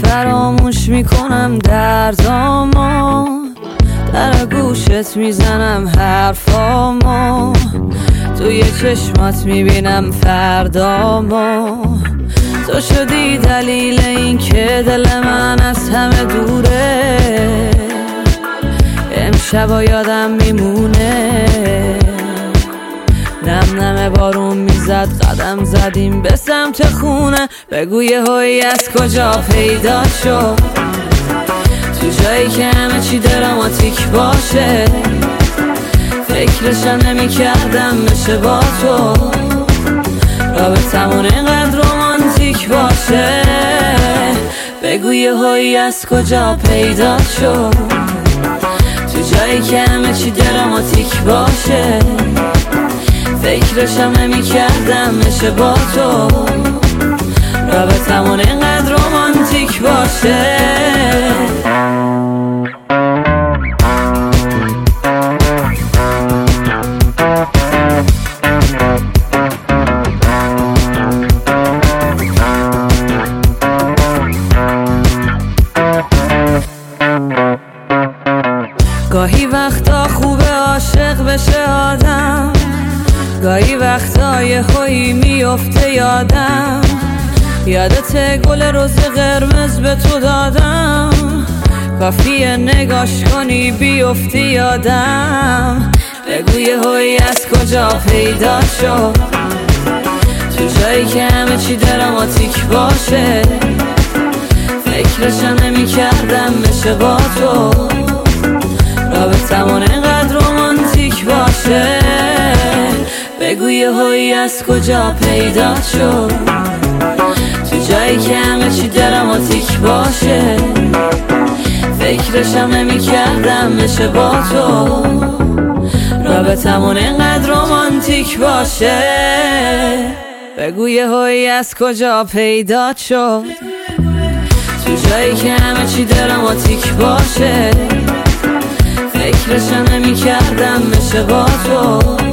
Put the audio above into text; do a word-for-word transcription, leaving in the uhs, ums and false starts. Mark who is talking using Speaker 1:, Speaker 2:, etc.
Speaker 1: فراموش میکنم دردامو، در گوشت میزنم حرفامو، توی چشمات میبینم فردامو. تو شدی دلیل این که دل من از همه دوره، امشبا یادم میمونه. نم نم بارون میزد، قدم زدیم به سمت خونه. بگو یهویی از کجا پیدا شد، تو جایی که همه چی دراماتیک باشه. فکرشم نمی کردم بشه با تو، رابطمون اینقدر رومانتیک باشه. بگو یهویی از کجا پیدا شد، تو جایی که همه چی دراماتیک باشه. فکرشم نمی کردم بشه با تو، رابطمون اینقدر رومانتیک باشه. گاهی وقتا خوبه عاشق بشه آدم، گاهی وقتا یهویی میفته یادم. یادت گل روز قرمز به تو دادم، کافیه نگاش کنی بیفتی یادم. بگو یهویی از کجا پیدا شد، تو جایی که همه چی دراماتیک باشه. فکرشم نمی کردم بشه با تو، رابطمون اینقدر رومانتیک باشه. بگو یهویی از کجا پیدا شد، تو جایی که همه چی دراماتیک باشه. فکرشم نمی کردم بشه با تو، رابطمون اینقدر رومانتیک باشه. بگو یهویی از کجا پیدا شد، تو جایی که همه چی دراماتیک باشه. فکرشم نمی کردم بشه با تو،